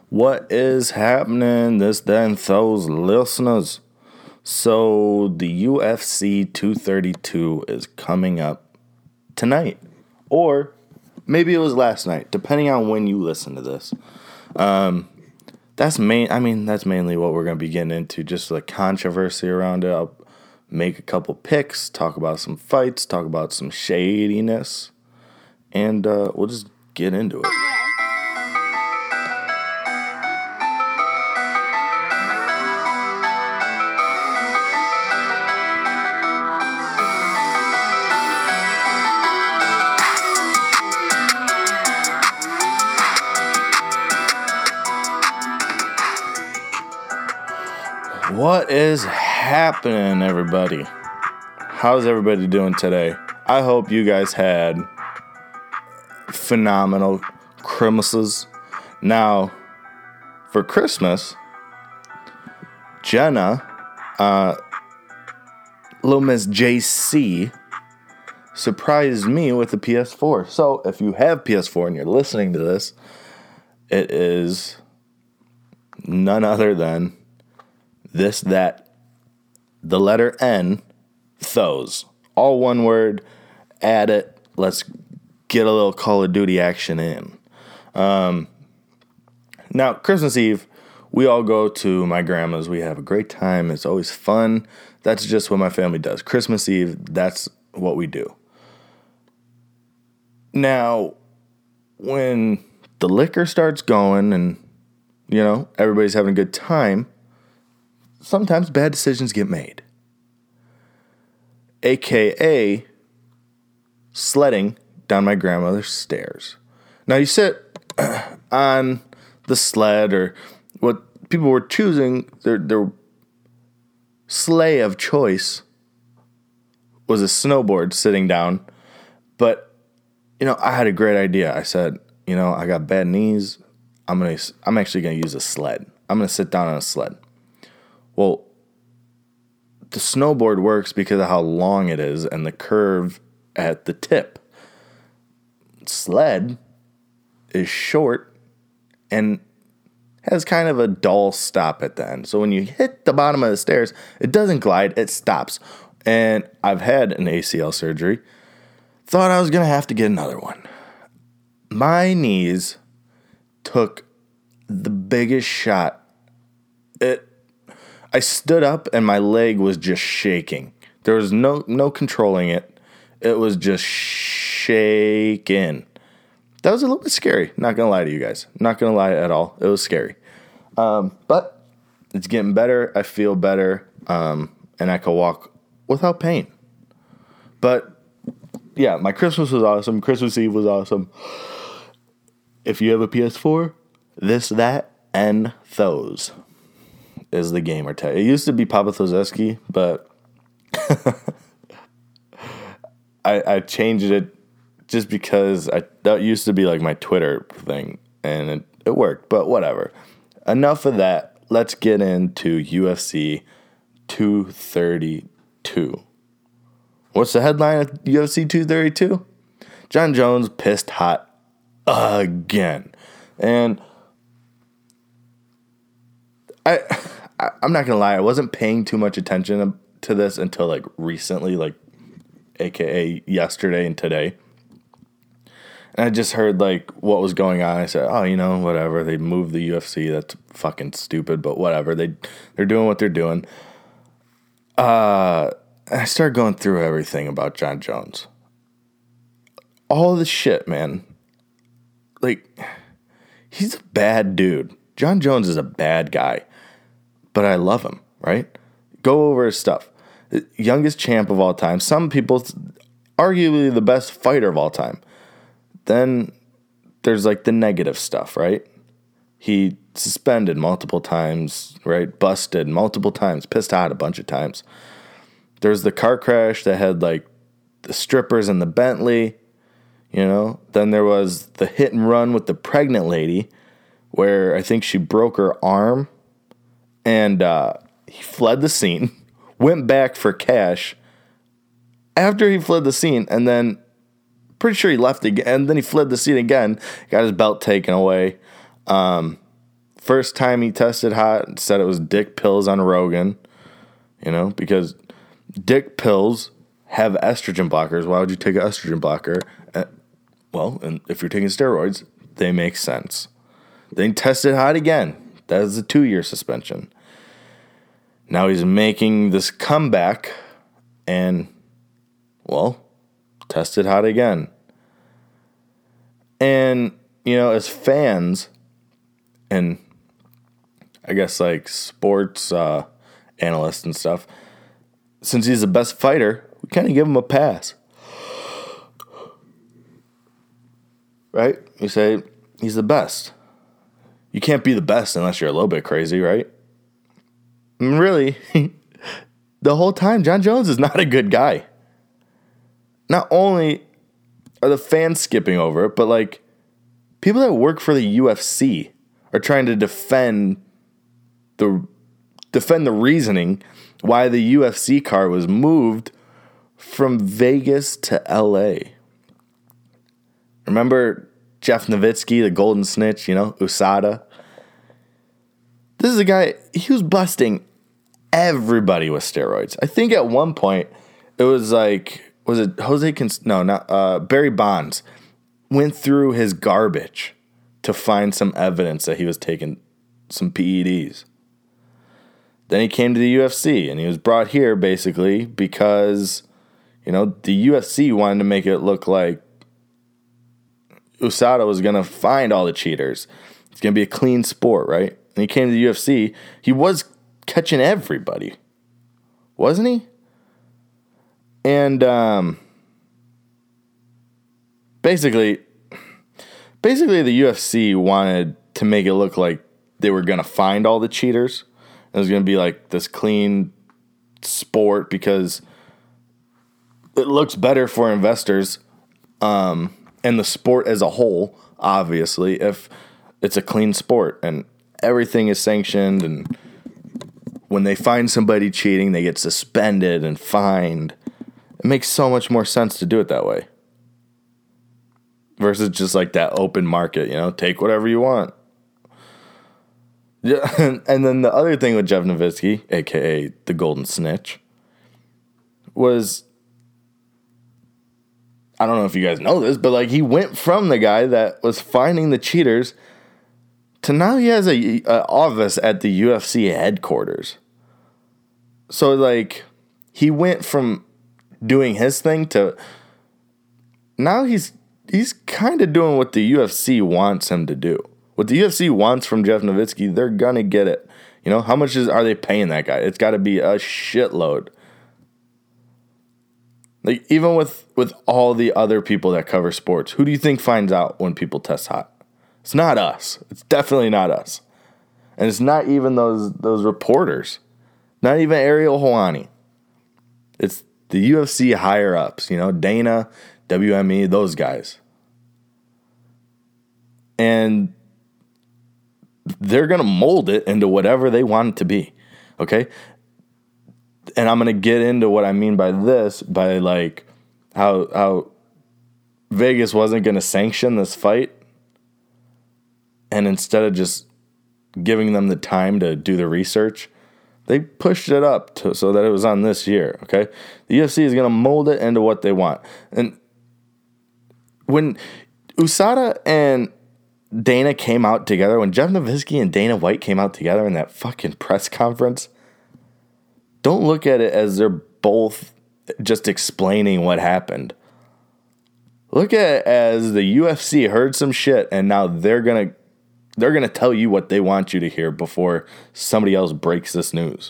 What is happening, this, then, those listeners? So, the UFC 232 is coming up tonight. Or maybe it was last night, depending on when you listen to this. That's mainly what we're going to be getting into, just the controversy around it. I'll make a couple picks, talk about some fights, talk about some shadiness, and we'll just get into it. What is happening, everybody? How's everybody doing today? I hope you guys had phenomenal Christmases. Now, for Christmas, Jenna, little Miss JC, surprised me with the PS4. So, if you have PS4 and you're listening to this, it is none other than the letter N, those. All one word, add it, let's get a little Call of Duty action in. Now, Christmas Eve, we all go to my grandma's. We have a great time. It's always fun. That's just what my family does. Christmas Eve, that's what we do. Now, when the liquor starts going and, everybody's having a good time, sometimes bad decisions get made. AKA sledding down my grandmother's stairs. Now you sit on the sled, or what people were choosing, their sleigh of choice was a snowboard sitting down. But, I had a great idea. I said, I got bad knees. I'm actually going to use a sled. I'm going to sit down on a sled. Well, the snowboard works because of how long it is and the curve at the tip. Sled is short and has kind of a dull stop at the end. So when you hit the bottom of the stairs, it doesn't glide, it stops. And I've had an ACL surgery. Thought I was going to have to get another one. My knees took the biggest shot. I stood up and my leg was just shaking. There was no controlling it. It was just shaking. That was a little bit scary. Not going to lie to you guys. Not going to lie at all. It was scary. But it's getting better. I feel better. And I can walk without pain. But yeah, my Christmas was awesome. Christmas Eve was awesome. If you have a PS4, this, that, and those is the gamer tag. It used to be Papa Thozeski, but I changed it just because that used to be like my Twitter thing, and it worked, but whatever. Enough of that. Let's get into UFC 232. What's the headline of UFC 232? Jon Jones pissed hot again. And I'm not going to lie, I wasn't paying too much attention to this until recently, AKA yesterday and today. And I just heard what was going on. I said, oh, whatever. They moved the UFC. That's fucking stupid, but whatever. They're doing what they're doing. I started going through everything about Jon Jones. All the shit, man. He's a bad dude. Jon Jones is a bad guy. But I love him, right? Go over his stuff. Youngest champ of all time. Some people, arguably the best fighter of all time. Then there's the negative stuff, right? He suspended multiple times, right? Busted multiple times. Pissed hot a bunch of times. There's the car crash that had the strippers and the Bentley, Then there was the hit and run with the pregnant lady where I think she broke her arm. And he fled the scene, went back for cash after he fled the scene, and then pretty sure he left again, and then he fled the scene again, got his belt taken away, First time he tested hot, said it was dick pills on Rogan, because dick pills have estrogen blockers. Why would you take an estrogen blocker? Well, and if you're taking steroids, they make sense. Then he tested hot again. That is a 2-year suspension. Now he's making this comeback and, tested hot again. And, as fans and I guess like sports analysts and stuff, since he's the best fighter, we kind of give him a pass. Right? You say he's the best. You can't be the best unless you're a little bit crazy, right? And really, the whole time, Jon Jones is not a good guy. Not only are the fans skipping over it, but like people that work for the UFC are trying to defend the reasoning why the UFC card was moved from Vegas to LA. Remember Jeff Nowitzki, the golden snitch, USADA? This is a guy, he was busting everybody with steroids. I think at one point it was like, was it Barry Bonds went through his garbage to find some evidence that he was taking some PEDs. Then he came to the UFC and he was brought here basically because, the UFC wanted to make it look like USADA was going to find all the cheaters. It's going to be a clean sport, right? And he came to the UFC. He was catching everybody, wasn't he? And basically the UFC wanted to make it look like they were going to find all the cheaters. It was going to be like this clean sport because it looks better for investors and the sport as a whole, obviously, if it's a clean sport and everything is sanctioned, and when they find somebody cheating, they get suspended and fined. It makes so much more sense to do it that way versus just like that open market, take whatever you want. Yeah, and then the other thing with Jeff Nowitzki, a.k.a. the Golden Snitch, was, I don't know if you guys know this, but like he went from the guy that was finding the cheaters to now he has a office at the UFC headquarters. So like he went from doing his thing to now he's kind of doing what the UFC wants him to do. What the UFC wants from Jeff Nowitzki, they're gonna get it. How much are they paying that guy? It's got to be a shitload. Like even with all the other people that cover sports, who do you think finds out when people test hot? It's not us. It's definitely not us, and it's not even those reporters. Not even Ariel Helwani. It's the UFC higher ups. Dana, WME, those guys, and they're going to mold it into whatever they want it to be, okay? And I'm going to get into what I mean by this, by like how Vegas wasn't going to sanction this fight, and instead of just giving them the time to do the research, they pushed it up so that it was on this year, okay? The UFC is going to mold it into what they want. And when USADA and Dana came out together, when Jeff Nowitzki and Dana White came out together in that fucking press conference, don't look at it as they're both just explaining what happened. Look at it as the UFC heard some shit and now they're gonna tell you what they want you to hear before somebody else breaks this news.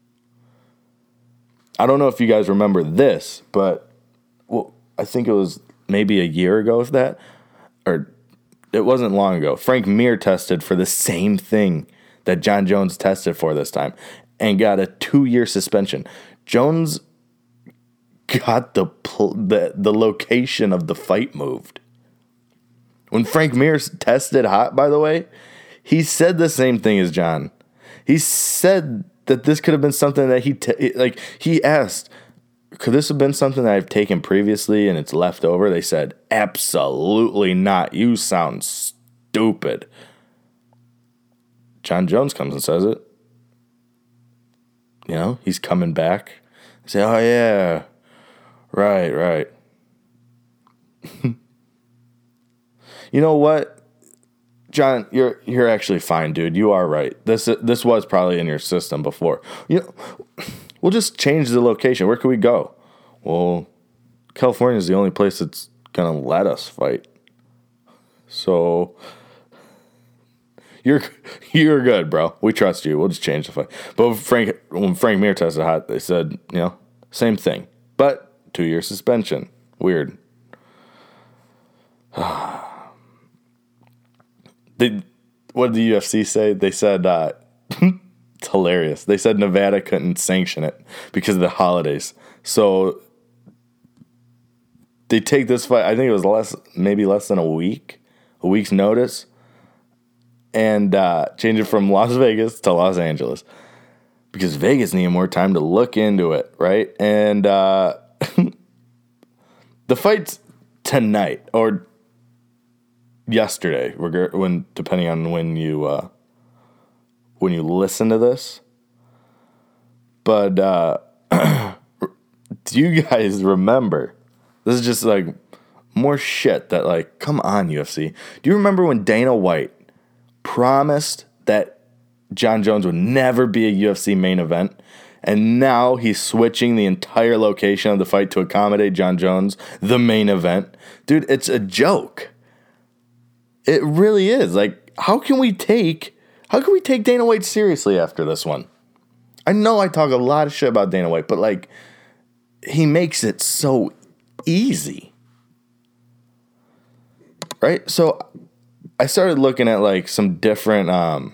I don't know if you guys remember this, but I think it was maybe a year ago, if that, or it wasn't long ago. Frank Mir tested for the same thing that Jon Jones tested for this time and got a 2-year suspension. Jones got the location of the fight moved. When Frank Mir tested hot, by the way, he said the same thing as Jon. He said that this could have been something that he asked, could this have been something that I've taken previously and it's left over? They said, absolutely not. You sound stupid. John Jones comes and says it. You know, he's coming back. Say, oh yeah, right. You know what, John, you're actually fine, dude. You are right. This was probably in your system before. You know, we'll just change the location. Where can we go? Well, California is the only place that's gonna let us fight. So you're good, bro. We trust you. We'll just change the fight. But when Frank Mir tested hot, they said, you know, same thing, but 2-year suspension. Weird. What did the UFC say? They said, it's hilarious. They said Nevada couldn't sanction it because of the holidays. So they take this fight, I think it was maybe less than a week's notice, and change it from Las Vegas to Los Angeles because Vegas needed more time to look into it, right? And the fight's tonight or yesterday, depending on when you listen to this. But do you guys remember? This is just like more shit that, like, come on, UFC. Do you remember when Dana White promised that John Jones would never be a UFC main event? And now he's switching the entire location of the fight to accommodate John Jones, the main event. Dude, it's a joke. It really is. Like, how can we take Dana White seriously after this one? I know I talk a lot of shit about Dana White, but, like, he makes it so easy. Right? So I started looking at, like, some different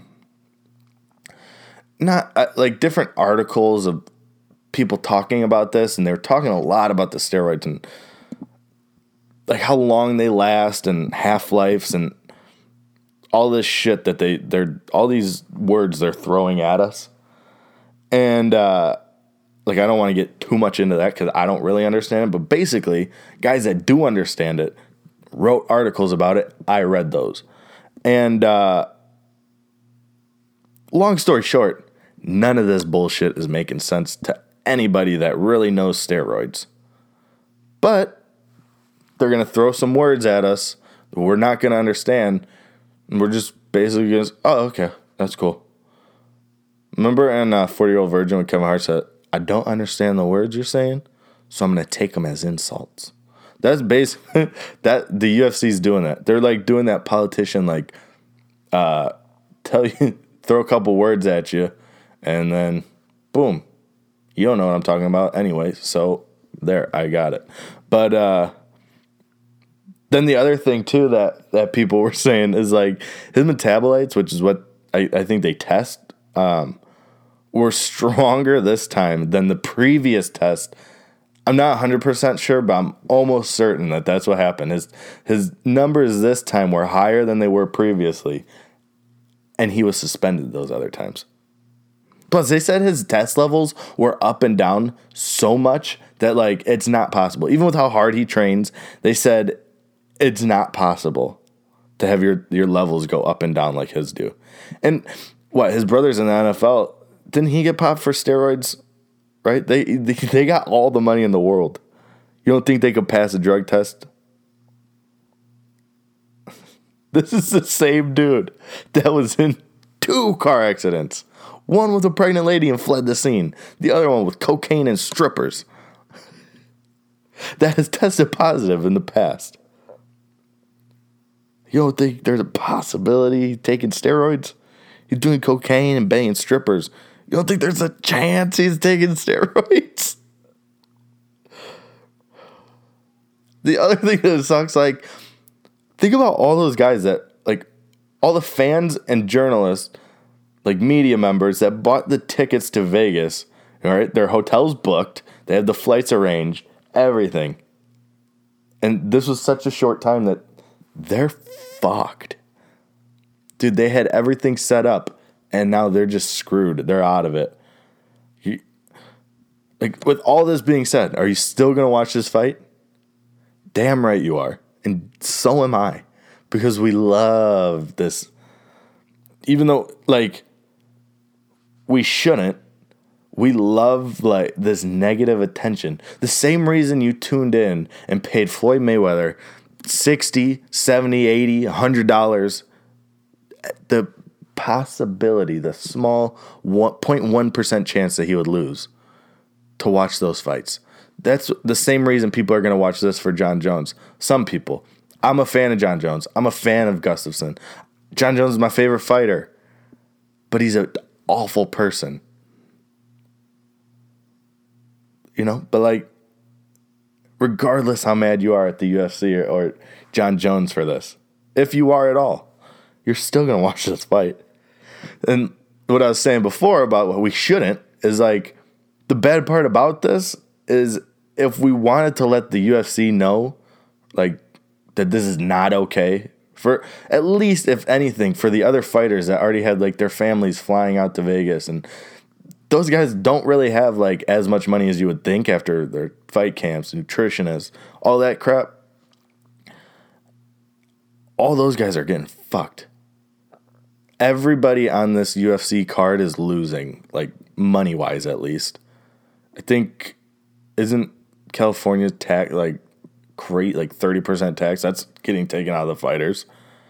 different articles of people talking about this, and they were talking a lot about the steroids and like how long they last and half-lives and all this shit that they're all these words they're throwing at us. And like, I don't want to get too much into that because I don't really understand it, but basically guys that do understand it wrote articles about it. I read those. And long story short, none of this bullshit is making sense to anybody that really knows steroids. But they're going to throw some words at us that we're not going to understand. And we're just basically going to, oh, okay, that's cool. Remember in 40-Year-Old Virgin when Kevin Hart said, I don't understand the words you're saying, so I'm going to take them as insults. That's basically, that the UFC's doing that. They're like doing that politician, like, tell you, throw a couple words at you, and then, boom, you don't know what I'm talking about anyway, so there, I got it. But then the other thing, too, that people were saying is, like, his metabolites, which is what I think they test, were stronger this time than the previous test. I'm not 100% sure, but I'm almost certain that that's what happened. His numbers this time were higher than they were previously, and he was suspended those other times. Plus, they said his test levels were up and down so much that, like, it's not possible. Even with how hard he trains, they said it's not possible to have your levels go up and down like his do. And what, his brother's in the NFL, didn't he get popped for steroids? Right? They got all the money in the world. You don't think they could pass a drug test? This is the same dude that was in 2 car accidents. One with a pregnant lady and fled the scene. The other one with cocaine and strippers. That has tested positive in the past. You don't think there's a possibility he's taking steroids? He's doing cocaine and banging strippers. You don't think there's a chance he's taking steroids? The other thing that sucks, like, think about all those guys that, like, all the fans and journalists, like media members that bought the tickets to Vegas, all right? Their hotels booked, they had the flights arranged, everything. And this was such a short time that they're fucked. Dude, they had everything set up. And now they're just screwed. They're out of it. Like, with all this being said, are you still going to watch this fight? Damn right you are. And so am I. Because we love this. Even though, like, we shouldn't. We love like this negative attention. The same reason you tuned in and paid Floyd Mayweather $60, $70, $80, $100. The possibility, the small 0.1% chance that he would lose to watch those fights. That's the same reason people are going to watch this for Jon Jones. Some people. I'm a fan of Jon Jones. I'm a fan of Gustafsson. Jon Jones is my favorite fighter. But he's an awful person. You know? But like, regardless how mad you are at the UFC or Jon Jones for this, if you are at all, you're still going to watch this fight. And what I was saying before about what we shouldn't is like, the bad part about this is if we wanted to let the UFC know, like, that this is not okay, for at least, if anything, for the other fighters that already had, like, their families flying out to Vegas, and those guys don't really have, like, as much money as you would think after their fight camps, nutritionists, all that crap. All those guys are getting fucked. Everybody on this UFC card is losing, like, money-wise at least. I think, isn't California's tax, like, great, like 30% tax? That's getting taken out of the fighters.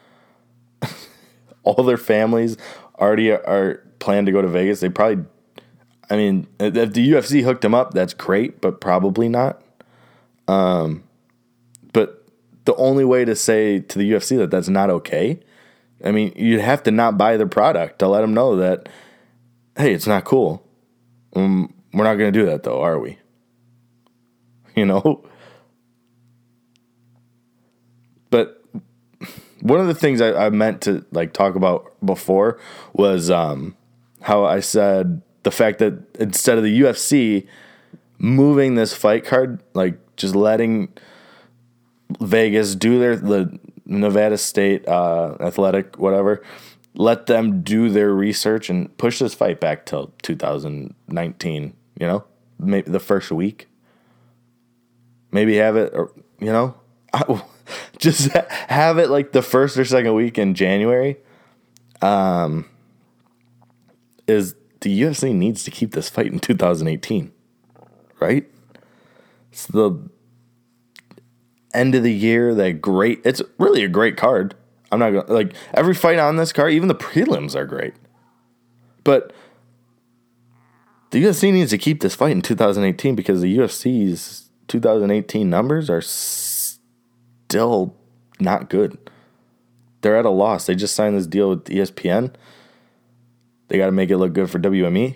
All their families already are planned to go to Vegas. They probably, I mean, if the UFC hooked them up, that's great, but probably not. But the only way to say to the UFC that that's not okay, I mean, you'd have to not buy their product to let them know that, hey, it's not cool. We're not going to do that, though, are we? You know? But one of the things I meant to like talk about before was how I said the fact that instead of the UFC moving this fight card, like just letting Vegas do the Nevada State Athletic, whatever, let them do their research and push this fight back till 2019, you know, maybe the first week. Maybe have it, or, you know, just have it like the first or second week in January. Is the UFC needs to keep this fight in 2018, right? It's the end of the year, it's really a great card. I'm not gonna, like, every fight on this card, even the prelims are great. But the UFC needs to keep this fight in 2018 because the UFC's 2018 numbers are still not good. They're at a loss. They just signed this deal with ESPN. They got to make it look good for WME.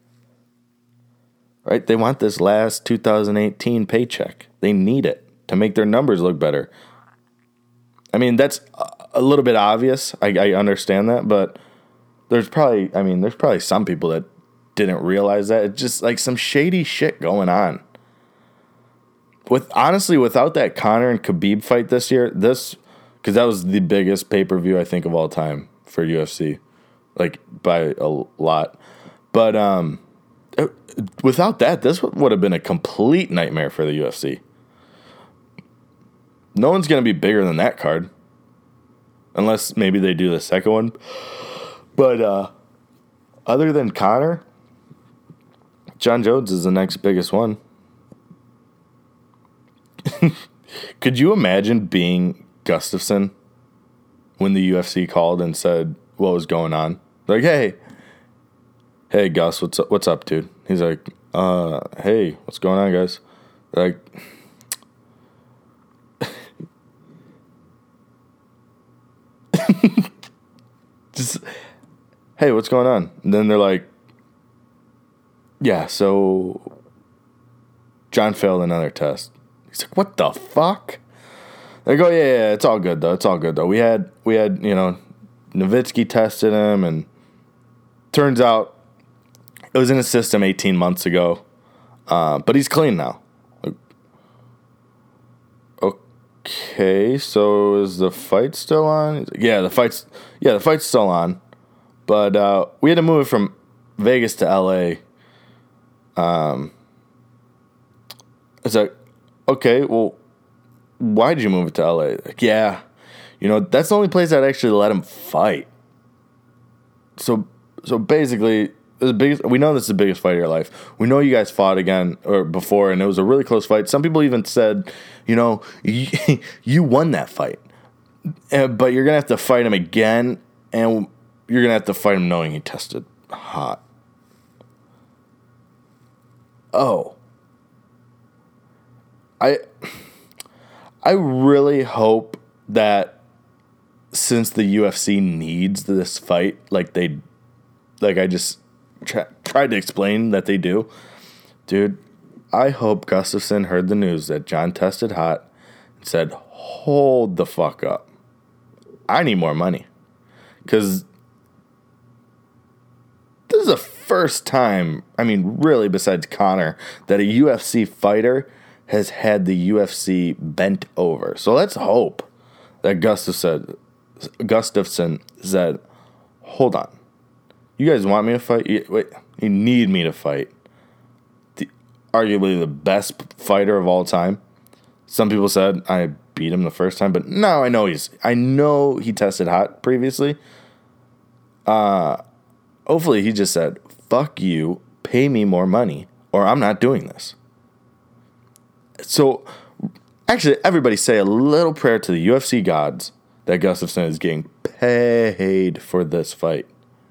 Right? They want this last 2018 paycheck. They need it to make their numbers look better. I mean, that's a little bit obvious. I understand that, but there's probably some people that didn't realize that. It's just like some shady shit going on. Without that Conor and Khabib fight this year, because that was the biggest pay-per-view I think of all time for UFC, like by a lot. But without that, this would have been a complete nightmare for the UFC. No one's going to be bigger than that card. Unless maybe they do the second one. But other than Conor, Jon Jones is the next biggest one. Could you imagine being Gustafsson when the UFC called and said what was going on? Like, hey Gus, what's up, dude? He's like, hey, what's going on, guys? Like, just, hey, what's going on? And then they're like, yeah, so John failed another test. He's like, what the fuck? They go, yeah, it's all good though. We had you know, Nowitzki tested him, and turns out it was in his system 18 months ago, but he's clean now. Okay, so is the fight still on? Yeah, the fight's still on, but we had to move it from Vegas to LA. It's like, okay, well, why did you move it to LA? Like, yeah, you know, that's the only place I'd actually let him fight. So basically, the biggest. We know this is the biggest fight of your life. We know you guys fought again or before, and it was a really close fight. Some people even said, you won that fight, but you're gonna have to fight him again, and you're gonna have to fight him knowing he tested hot. Oh, I really hope that since the UFC needs this fight, like I just tried to explain that they do, dude, I hope Gustafsson heard the news that John tested hot and said, hold the fuck up. I need more money. Because this is the first time, really besides Conor, that a UFC fighter has had the UFC bent over. So let's hope that Gustafsson said, hold on. You guys want me to fight? You need me to fight. Arguably the best fighter of all time. Some people said I beat him the first time, but now I know he tested hot previously. Hopefully he just said, fuck you, pay me more money, or I'm not doing this. So, actually, everybody say a little prayer to the UFC gods that Gustafsson is getting paid for this fight.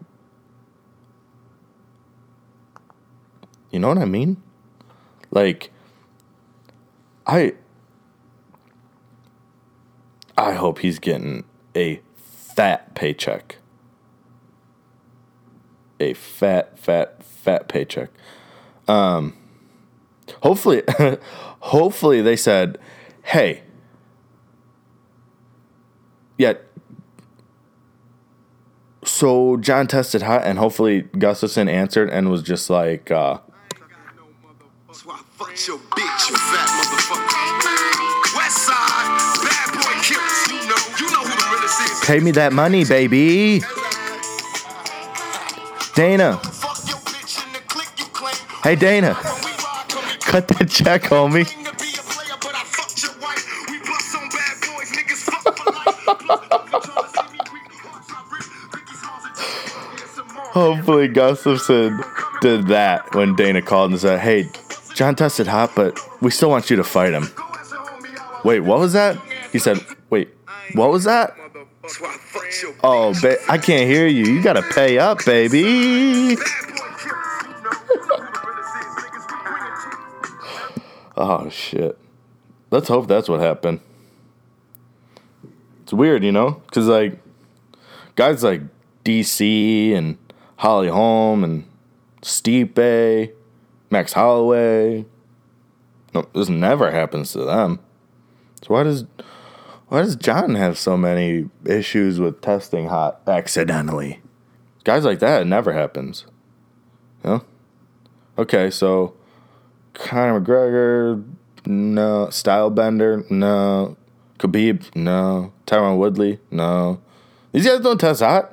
You know what I mean? Like, I hope he's getting a fat paycheck. A fat paycheck. Hopefully they said, hey, yeah, so John tested hot, and hopefully Gustafsson answered and was just like, So I fucked your bitch, you fat motherfucker. West side, bad boy killers, you know who the realest is. pay me that money, baby. Dana. Hey, Dana. Cut that check, homie. Hopefully Gustafsson did that when Dana called and said, hey, John tested hot, but we still want you to fight him. Wait, what was that? He said, wait, what was that? Oh, I can't hear you. You got to pay up, baby. Oh, shit. Let's hope that's what happened. It's weird, because, guys like DC and Holly Holm and Stipe, Max Holloway, no, this never happens to them. So why does John have so many issues with testing hot accidentally? Guys like that, it never happens. Okay, so Conor McGregor, no. Stylebender, no. Khabib, no. Tyron Woodley, no. These guys don't test hot.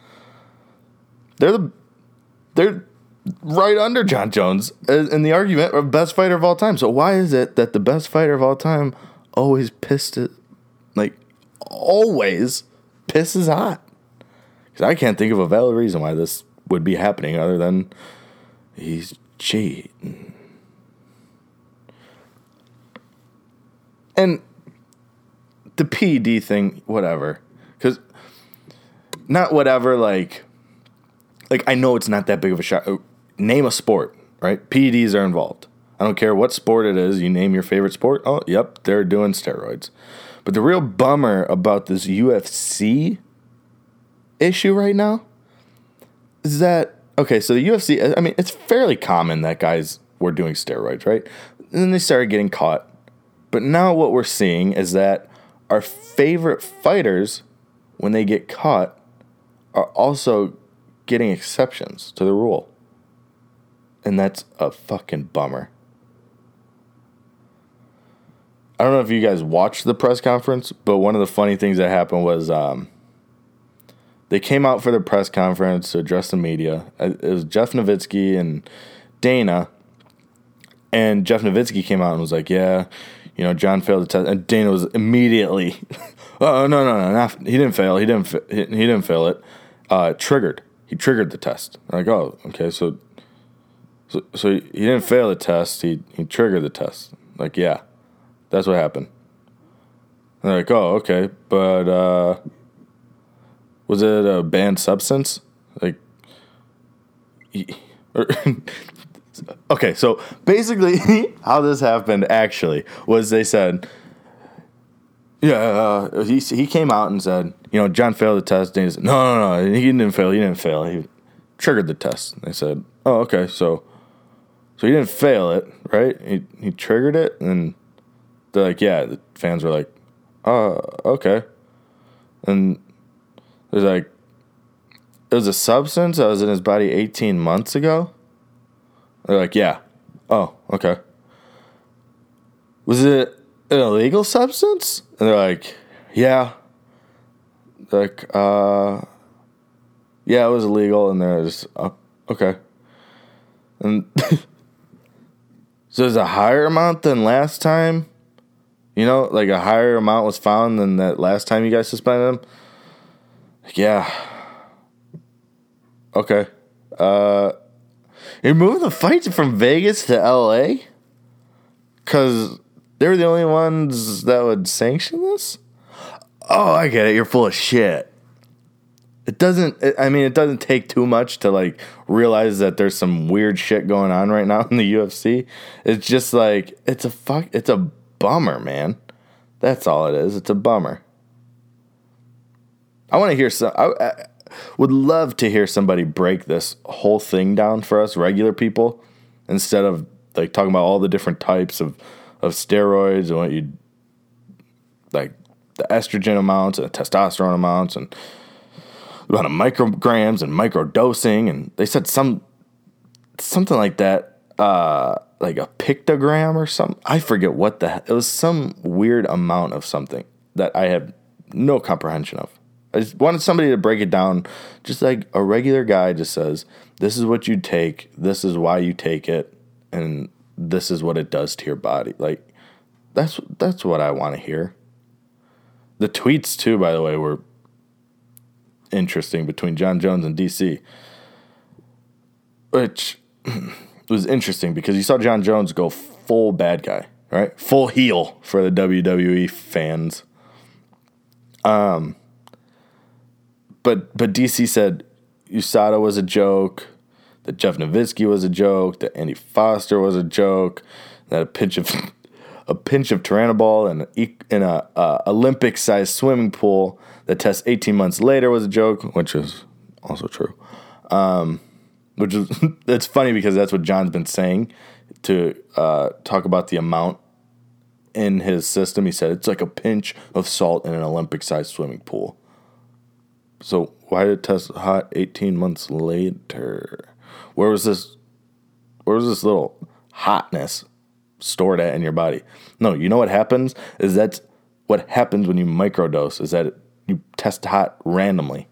They're right under John Jones in the argument of best fighter of all time. So why is it that the best fighter of all time always pisses hot? Because I can't think of a valid reason why this would be happening other than he's cheating. And the PED thing, whatever. Because, not whatever, like, I know it's not that big of a shot. Name a sport, right? PEDs are involved. I don't care what sport it is. You name your favorite sport. Oh, yep, they're doing steroids. But the real bummer about this UFC issue right now is that, okay, so the UFC, it's fairly common that guys were doing steroids, right? And then they started getting caught. But now what we're seeing is that our favorite fighters, when they get caught, are also getting exceptions to the rule. And that's a fucking bummer. I don't know if you guys watched the press conference, but one of the funny things that happened was they came out for the press conference to address the media. It was Jeff Nowitzki and Dana. And Jeff Nowitzki came out and was like, yeah, John failed the test. And Dana was immediately, oh, no, he didn't fail. He didn't fail it. Triggered. he triggered the test. I'm like, oh, okay, so he didn't fail the test. He triggered the test. Like, yeah, that's what happened. And they're like, oh, okay, but was it a banned substance? Like, okay, so basically how this happened actually was they said, yeah, he came out and said, John failed the test. And he said, no, he didn't fail. He triggered the test. And they said, oh, okay, so he didn't fail it, right? He triggered it, and they're like, yeah. The fans were like, oh, okay. And there's like, it was a substance that was in his body 18 months ago. They're like, yeah. Oh, okay. Was it an illegal substance? And they're like, yeah. They're like, yeah, it was illegal. And they're just, oh, okay. And so there's a higher amount than last time? Like a higher amount was found than that last time you guys suspended him? Like, yeah. Okay. You're moving the fight from Vegas to LA? Because they're the only ones that would sanction this? Oh, I get it. You're full of shit. It doesn't take too much to, like, realize that there's some weird shit going on right now in the UFC. It's just like, it's a bummer, man. That's all it is. It's a bummer. I want to hear I would love to hear somebody break this whole thing down for us regular people, instead of like talking about all the different types of steroids and what you like, the estrogen amounts and the testosterone amounts and the amount of micrograms and microdosing, and they said something like that, like a pictogram or something. I forget what it was, some weird amount of something that I have no comprehension of. I just wanted somebody to break it down, just like a regular guy just says, this is what you take, this is why you take it, and this is what it does to your body. Like, that's what I want to hear. The tweets, too, by the way, were interesting between Jon Jones and DC, which was interesting because you saw Jon Jones go full bad guy, right? Full heel for the WWE fans. But DC said USADA was a joke, that Jeff Nowitzki was a joke, that Andy Foster was a joke, that a pinch of Turinabol in a Olympic-sized swimming pool that tests 18 months later was a joke, which is also true. Which is it's funny because that's what John's been saying to talk about the amount in his system. He said it's like a pinch of salt in an Olympic-sized swimming pool. So why did it test hot 18 months later? Where was this little hotness stored at in your body? No, you know what happens? That's what happens when you microdose, is that you test hot randomly.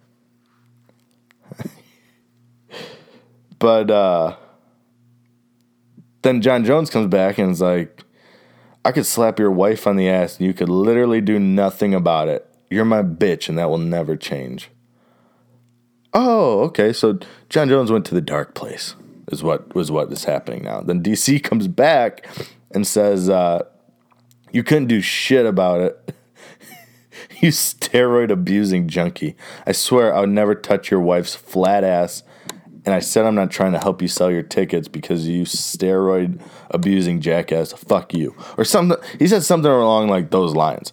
But then Jon Jones comes back and is like, I could slap your wife on the ass and you could literally do nothing about it. You're my bitch and that will never change. Oh, okay, so Jon Jones went to the dark place, is what is happening now. Then DC comes back and says, you couldn't do shit about it. You steroid abusing junkie. I swear I would never touch your wife's flat ass. And I said I'm not trying to help you sell your tickets because you steroid abusing jackass. Fuck you. Or something. He said something along like those lines.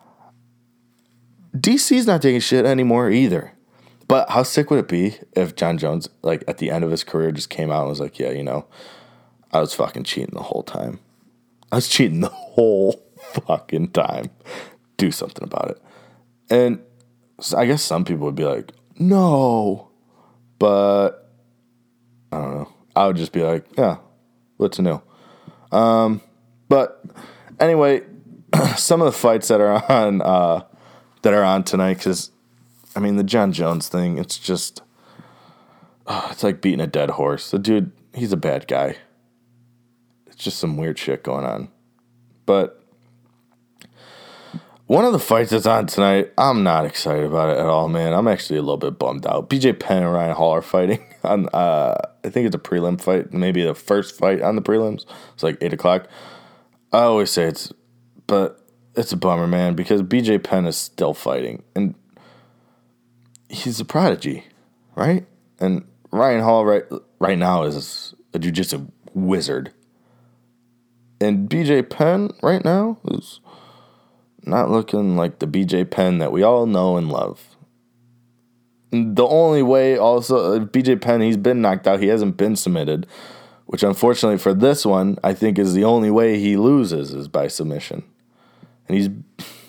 DC's not taking shit anymore either. But how sick would it be if Jon Jones, like, at the end of his career just came out and was like, yeah, I was fucking cheating the whole time. I was cheating the whole fucking time. Do something about it. And I guess some people would be like, no. But I don't know. I would just be like, yeah, what's new? But anyway, some of the fights that are on tonight, because I mean, the Jon Jones thing, it's just, it's like beating a dead horse. The dude, he's a bad guy. It's just some weird shit going on. But One of the fights that's on tonight, I'm not excited about it at all, man. I'm actually a little bit bummed out. BJ Penn and Ryan Hall are fighting on, I think it's a prelim fight, maybe the first fight on the prelims. It's like 8 o'clock. I always say but it's a bummer, man, because BJ Penn is still fighting, and he's a prodigy, right? And Ryan Hall right now is a jiu-jitsu wizard. And BJ Penn right now is not looking like the BJ Penn that we all know and love. The only way also, BJ Penn, he's been knocked out. He hasn't been submitted, which unfortunately for this one, I think is the only way he loses is by submission. And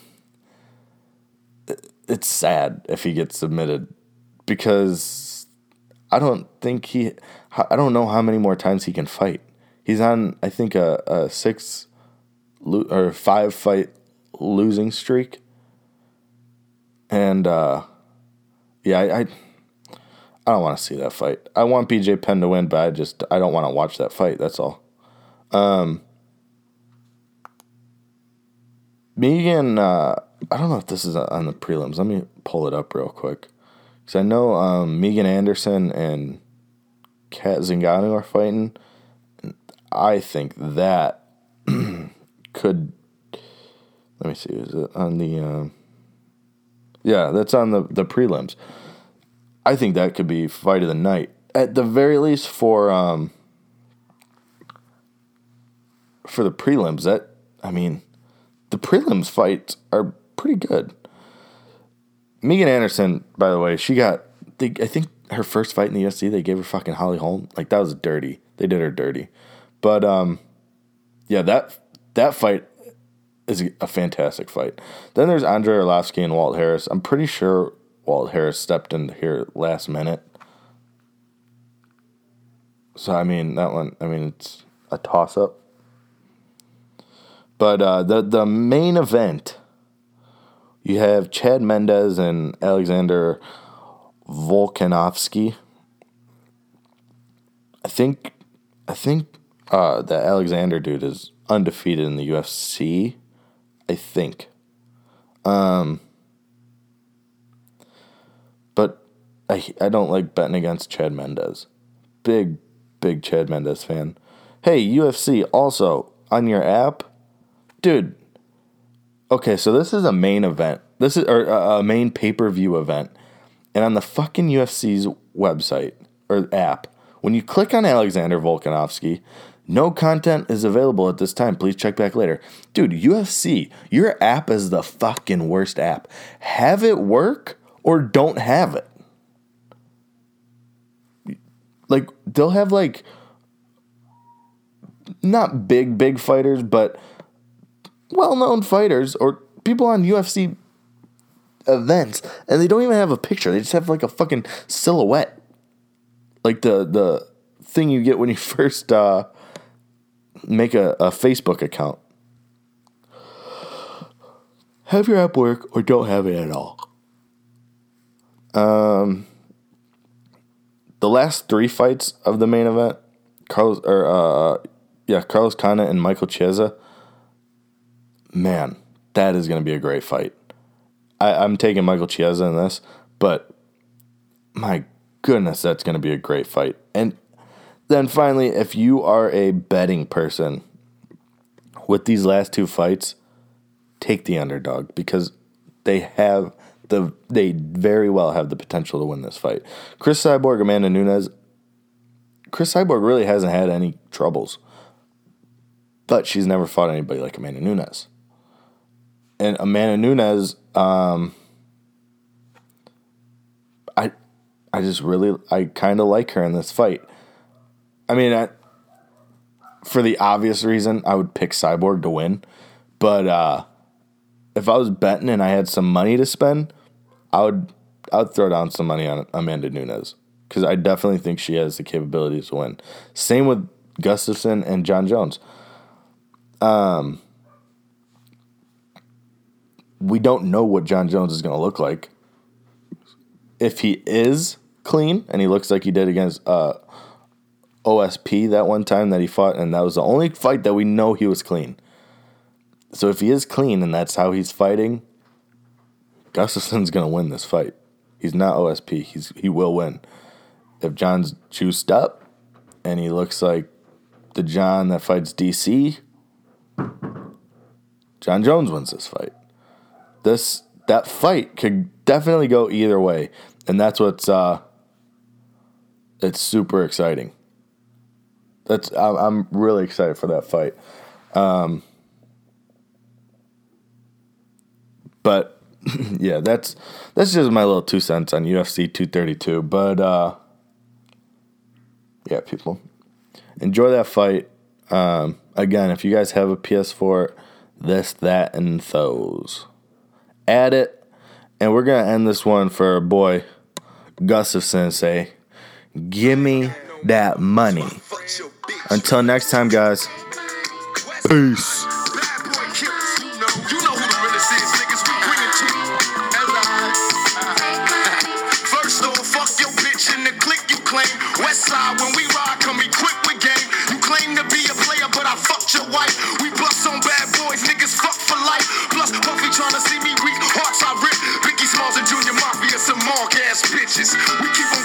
it's sad if he gets submitted because I don't know how many more times he can fight. He's on, I think, a 5-fight losing streak. And, I don't want to see that fight. I want BJ Penn to win, but I don't want to watch that fight. That's all. Megan, I don't know if this is on the prelims. Let me pull it up real quick. Because I know Megan Anderson and Kat Zingano are fighting. I think that could... Let me see. Is it on the... Yeah, that's on the prelims. I think that could be fight of the night. At the very least for the prelims, the prelims fights are pretty good. Megan Anderson, by the way, I think her first fight in the UFC, they gave her fucking Holly Holm. Like, that was dirty. They did her dirty. But, that fight is a fantastic fight. Then there's Andrei Arlovsky and Walt Harris. I'm pretty sure Walt Harris stepped in here last minute. So, that one, it's a toss-up. But the main event, you have Chad Mendes and Alexander Volkanovski. I think the Alexander dude is undefeated in the UFC. I think. But I don't like betting against Chad Mendes. Big Chad Mendes fan. Hey, UFC, also, on your app, dude. Okay, so this is a main event. This is a main pay-per-view event. And on the fucking UFC's website, or app, when you click on Alexander Volkanovski, no content is available at this time. Please check back later. Dude, UFC, your app is the fucking worst app. Have it work or don't have it. Like, they'll have, like, not big fighters, but well-known fighters or people on UFC events, and they don't even have a picture. They just have, like, a fucking silhouette. Like the thing you get when you first make a Facebook account. Have your app work or don't have it at all. The last 3 fights of the main event, Carlos Condit and Michael Chiesa. Man, that is going to be a great fight. I'm taking Michael Chiesa in this, but my goodness, that's going to be a great fight. And then finally, if you are a betting person with these last 2 fights, take the underdog because they very well have the potential to win this fight. Chris Cyborg, Amanda Nunes. Chris Cyborg really hasn't had any troubles, but she's never fought anybody like Amanda Nunes. And Amanda Nunes, I kind of like her in this fight. For the obvious reason, I would pick Cyborg to win. But if I was betting and I had some money to spend, I'd throw down some money on Amanda Nunes because I definitely think she has the capabilities to win. Same with Gustafsson and John Jones. We don't know what John Jones is going to look like. If he is clean, and he looks like he did against OSP that one time that he fought, and that was the only fight that we know he was clean. So if he is clean and that's how he's fighting, Gustafson's going to win this fight. He's not OSP. He will win. If John's juiced up and he looks like the John that fights DC, John Jones wins this fight. That fight could definitely go either way, and that's what's it's super exciting. I'm really excited for that fight. But yeah, that's just my little 2 cents on UFC 232. But yeah, people, enjoy that fight. Again, if you guys have a PS4, this, that, and those, add it. And we're gonna end this one for our boy Gustafson. Say, give me that money. Until next time, guys. Peace. Westside, when we ride, come equipped with game. You claim to be a player, but I fucked your wife. We bust on bad boys, niggas fuck for life. Plus, Puffy tryna see me weak, hearts I rip. Biggie Smalls and Junior Mafia, some mark ass bitches. We keep on